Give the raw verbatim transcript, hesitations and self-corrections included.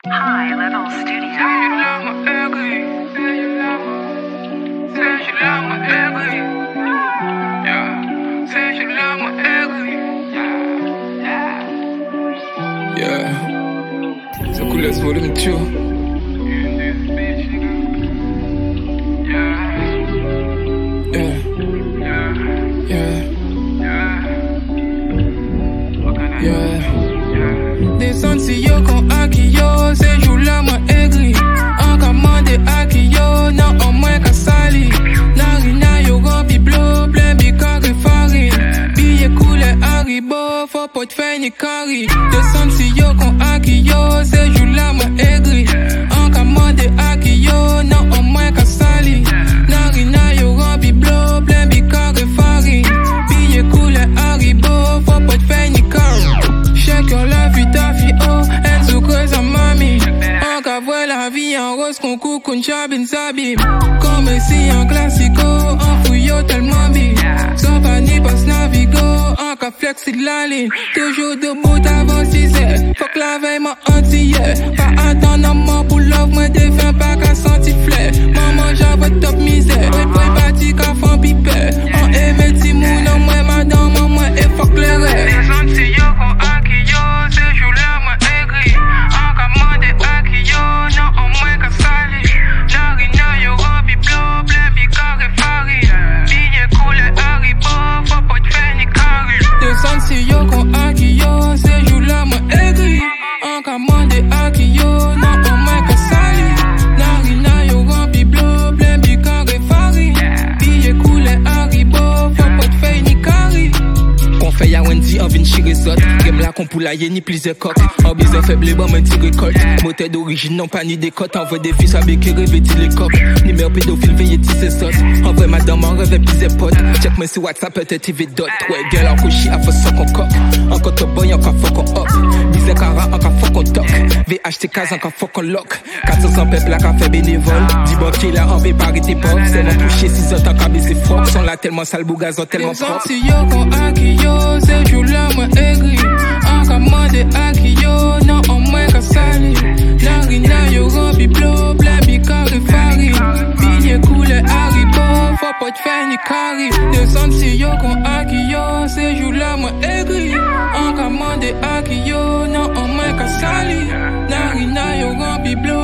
High Level Studio. Yeah, so cool as volume two. Yeah, yeah, yeah. Descendre yo con aki yo, ces jours-là moi aigri. Encore mandé aki yo, non au moins qu'à sali. Narina yo rempli bleu, plein bicard et farine. Billet coulé haribo, faut pas te faire ni carry. Descendre yo con aki yo, ces jours-là moi aigri. Encore mandé aki yo, non au moins qu'à sali. Narina yo rempli bleu, plein bicard et farine. Billet coulé haribo, faut pas te faire ni carry. Chacun la vie ta fille, oh, elle se creuse à mamie. Encore voir la vie en rose, qu'on coupe, qu'on chabine, s'abîme. Comme ici en classico, en fouillot tellement bim. Sans panique, passe navigo, encore flexi de la ligne. Toujours debout avant six heures, faut que la veille m'a antillais. Pas attendre un mort pour love, moi défends pas qu'à sentir fleur. Maman, j'avais top misère, et puis parti qu'à fond pipet. En aimé Timoun, en moi, madame, en moi, et fuck les rêves. Si yo con aki yo, ces jours-là moi aigri. Encore mandé aki yo, non au moins qu'à sali. Narina yo rempli bleu, plein bicard et farine. Billet coulé haribo, faut pas te faire ni carry. Qu'on fait ya Wendy en Vinci Resort. Game là qu'on poulaille ni plusieurs coques. En bise faible, bon me tire récolte. Moteur d'origine, non pas ni des cotes. Envoie des fils avec qui revêtit les coques. Numéro pédophile, veillez tisser sauce. Envoie madame en rêve pisser pote. Check moi sur WhatsApp, peut-être T V dot. Ouais, girl en couchi, à faut ça qu'on coque. Encore top boy, encore faut qu'on hop. Bise cara, encore faut qu'on toque. V H T K, encore faut qu'on lock. quatre cents peuple là, qu'a fait bénévole. Dis bon qu'il a envie par tes pop. C'est mon touché, six ans, t'as baiser froc. Sont là tellement sale, bougazon, tellement propre. Si yo qu'on aki yo, ces jours-là, moi aigri. Encore mandé aki yo, non au moins qu'à sali. Narina yo rempli bleu, plein bicard et farine. Billet coulé haribo, faut pas te faire ni carry. Descendre si yo qu'on aki yo, ces jours-là, moi aigri. Encore mandé aki yo, non au moins qu'à sali. Narina yo rempli bleu.